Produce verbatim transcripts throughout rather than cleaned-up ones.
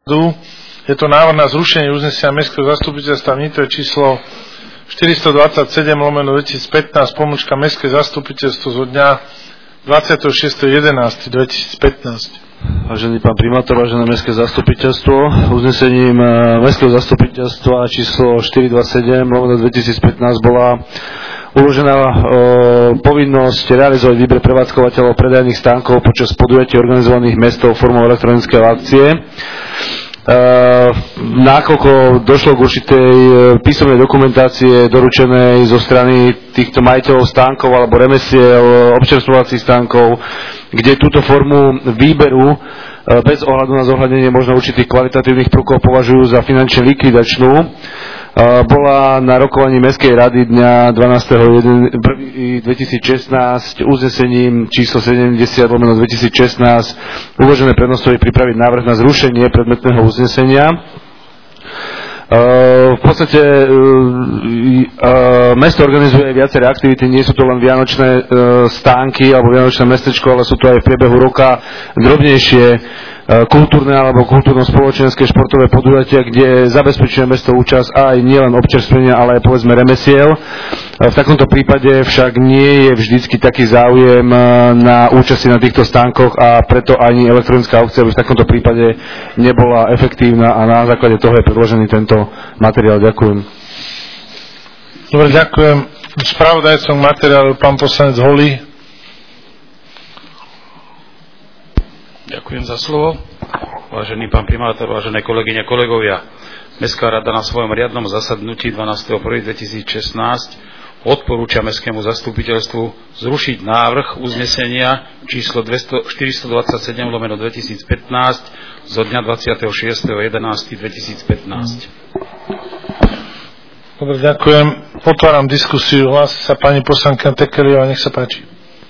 Je to návrh na zrušenie uznesenia Mestského zastupiteľstva v Nitre číslo štyristodvadsaťsedem lomeno dvetisícpätnásť pomlčka Mestské zastupiteľstvo zo dňa dvadsiateho šiesteho jedenásteho dvetisícpätnásť. Vážený pán primátor, vážené Mestské zastupiteľstvo, uznesením Mestského zastupiteľstva číslo štyristodvadsaťsedem lomeno dvetisícpätnásť bola uložená e, povinnosť realizovať výber prevádzkovateľov predajných stánkov počas podujatí organizovaných mestov formou elektronickej aukcie. Uh, nakoľko došlo k určitej písomnej dokumentácie doručenej zo strany týchto majiteľov stánkov alebo remesiel, občerstvovacích stánkov, kde túto formu výberu uh, bez ohľadu na zohľadnenie možno určitých kvalitatívnych prvkov považujú za finančne likvidačnú, uh, bola na rokovaní Mestskej rady dňa dvanásteho prvého dvetisícšestnásť uznesením číslo sedemdesiat lomeno dvetisícšestnásť uložené prednostovi pripraviť návrh na zrušenie predmetného uznesenia. Uh, v podstate uh, uh, mesto organizuje viaceré aktivity, nie sú to len vianočné uh, stánky alebo vianočné mestečko, ale sú to aj v priebehu roka drobnejšie uh, kultúrne alebo kultúrno-spoločenské športové podujatia, kde zabezpečuje mesto účasť aj nielen občerstvenia, ale aj povedzme remesiel. Uh, v takomto prípade však nie je vždycky taký záujem uh, na účasti na týchto stánkoch a preto ani elektronická aukcia by v takomto prípade nebola efektívna a na základe toho je predložený tento materiál. Ďakujem. Dobre, ďakujem. Spravodajcom materiálu pán poslanec Holý. Ďakujem za slovo. Vážený pán primátor, vážené kolegyne, kolegovia. Mestská rada na svojom riadnom zasadnutí dvanásteho prvého dvetisícšestnásť odporúča Mestskému zastupiteľstvu zrušiť návrh uznesenia číslo štyristodvadsaťsedem lomeno dvetisícpätnásť zo dňa dvadsiateho šiesteho jedenásteho dvetisícpätnásť. Dobre, ďakujem. Otváram diskusiu. Hlási sa pani poslankyňa Tekeliová, nech sa páči.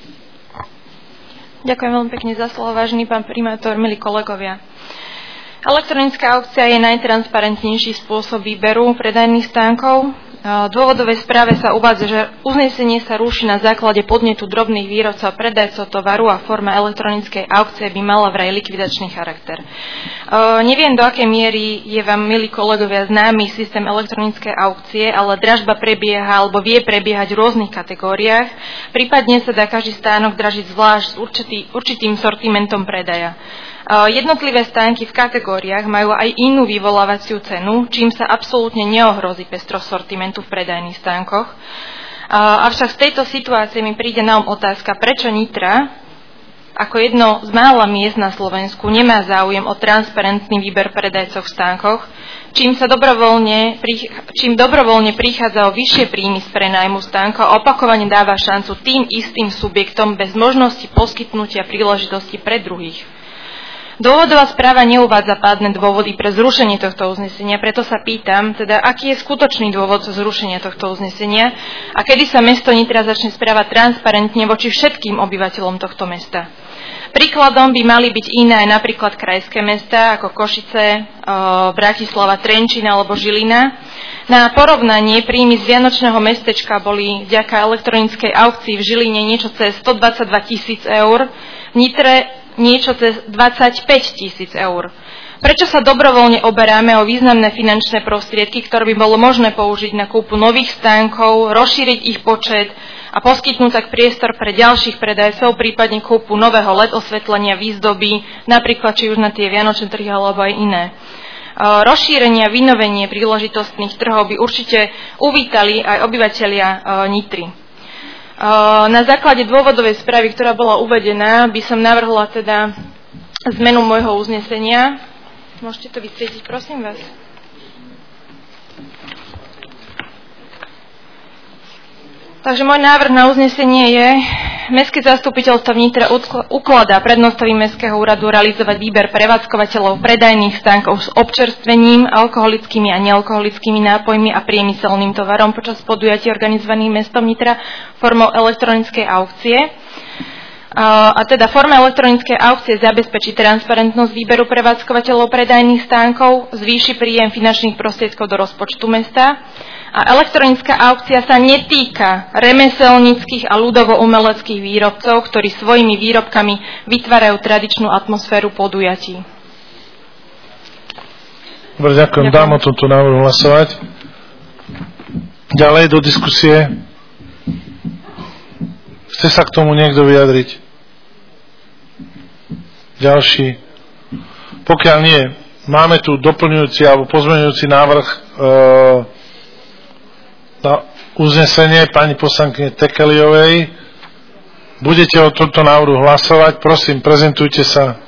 Ďakujem veľmi pekne za slovo, vážený pán primátor, milí kolegovia. Elektronická aukcia je najtransparentnejší spôsob výberu predajných stánkov. V dôvodovej správe sa uvádza, že uznesenie sa ruší na základe podnetu drobných výrobcov a predajcov tovaru a forma elektronickej aukcie by mala vraj likvidačný charakter. Uh, neviem, do akej miery je vám, milí kolegovia, známy systém elektronickej aukcie, ale dražba prebieha alebo vie prebiehať v rôznych kategóriách. Prípadne sa dá každý stánok dražiť zvlášť s určitý, určitým sortimentom predaja. Jednotlivé stánky v kategóriách majú aj inú vyvolávaciu cenu, čím sa absolútne neohrozí pestrosť sortimentu v predajných stánkoch. Avšak v tejto situácii mi príde na um otázka, prečo Nitra, ako jedno z mála miest na Slovensku, nemá záujem o transparentný výber predajcov v stánkoch, čím, sa dobrovoľne, čím dobrovoľne prichádza o vyššie príjmy z prenajmu stánkov a opakovane dáva šancu tým istým subjektom bez možnosti poskytnutia príležitosti pre druhých. Dôvodová správa neuvádza pádne dôvody pre zrušenie tohto uznesenia, preto sa pýtam, teda aký je skutočný dôvod zrušenia tohto uznesenia a kedy sa mesto Nitra začne správať transparentne voči všetkým obyvateľom tohto mesta. Príkladom by mali byť iné aj napríklad krajské mestá ako Košice, Bratislava, Trenčín alebo Žilina. Na porovnanie príjmy z vianočného mestečka boli vďaka elektronickej aukcii v Žiline niečo cez stodvadsaťdva tisíc eur, v Nitre niečo cez dvadsaťpäť tisíc eur. Prečo sa dobrovoľne oberáme o významné finančné prostriedky, ktoré by bolo možné použiť na kúpu nových stánkov, rozšíriť ich počet a poskytnúť tak priestor pre ďalších predajcov, prípadne kúpu nového el é dé osvetlenia, výzdoby, napríklad či už na tie vianočné trhy alebo aj iné. Rozšírenie a vynovenie príležitostných trhov by určite uvítali aj obyvatelia Nitry. Na základe dôvodovej správy, ktorá bola uvedená, by som navrhla teda zmenu môjho uznesenia. Môžete to vysvietiť, prosím vás. Takže môj návrh na uznesenie je: Mestské zastupiteľstvo v Nitre ukladá prednostovi Mestského úradu realizovať výber prevádzkovateľov predajných stánkov s občerstvením, alkoholickými a nealkoholickými nápojmi a priemyselným tovarom počas podujatí organizovaných mestom Nitra formou elektronickej aukcie. A teda forma elektronickej aukcie zabezpečí transparentnosť výberu prevádzkovateľov predajných stánkov, zvýši príjem finančných prostriedkov do rozpočtu mesta. A elektronická aukcia sa netýka remeselníckych a ľudovo-umeleckých výrobcov, ktorí svojimi výrobkami vytvárajú tradičnú atmosféru podujatí. Dobre, ďakujem. ďakujem. Dám o tomto návrhu hlasovať. Ďalej do diskusie. Chce sa k tomu niekto vyjadriť? Ďalší. Pokiaľ nie, máme tu doplňujúci alebo pozmeňujúci návrh e, na uznesenie pani poslankyne Tekeliovej. Budete o tomto návrhu hlasovať. Prosím, prezentujte sa.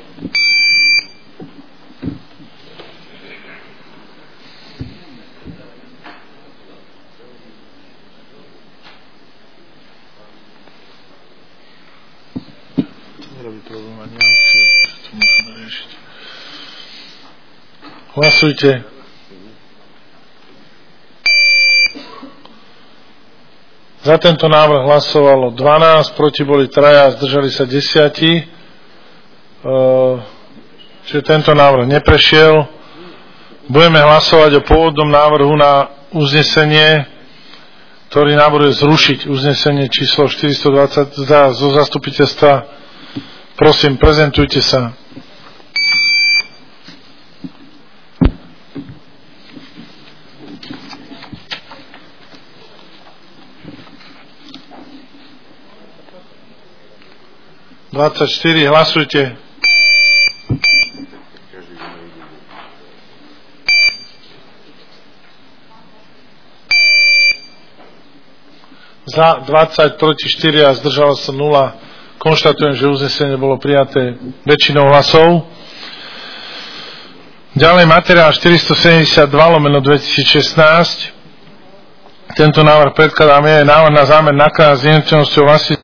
Hlasujte. Za tento návrh hlasovalo dvanásť, proti boli traja, zdržali sa desiati. Čiže tento návrh neprešiel. Budeme hlasovať o pôvodnom návrhu na uznesenie, ktorý navrhuje zrušiť uznesenie číslo štyristodvadsať zo zastupiteľstva. Prosím, prezentujte sa. dvadsaťštyri, hlasujte. Za dvadsať, proti štyri a zdržalo sa nula. Konštatujem, že uznesenie bolo prijaté väčšinou hlasov. Ďalej materiál štyristosedemdesiatdva lomeno dvetisícšestnásť. Tento návrh predkladám je návrh na zámer nakladať s nehnuteľnosťou vlastníctva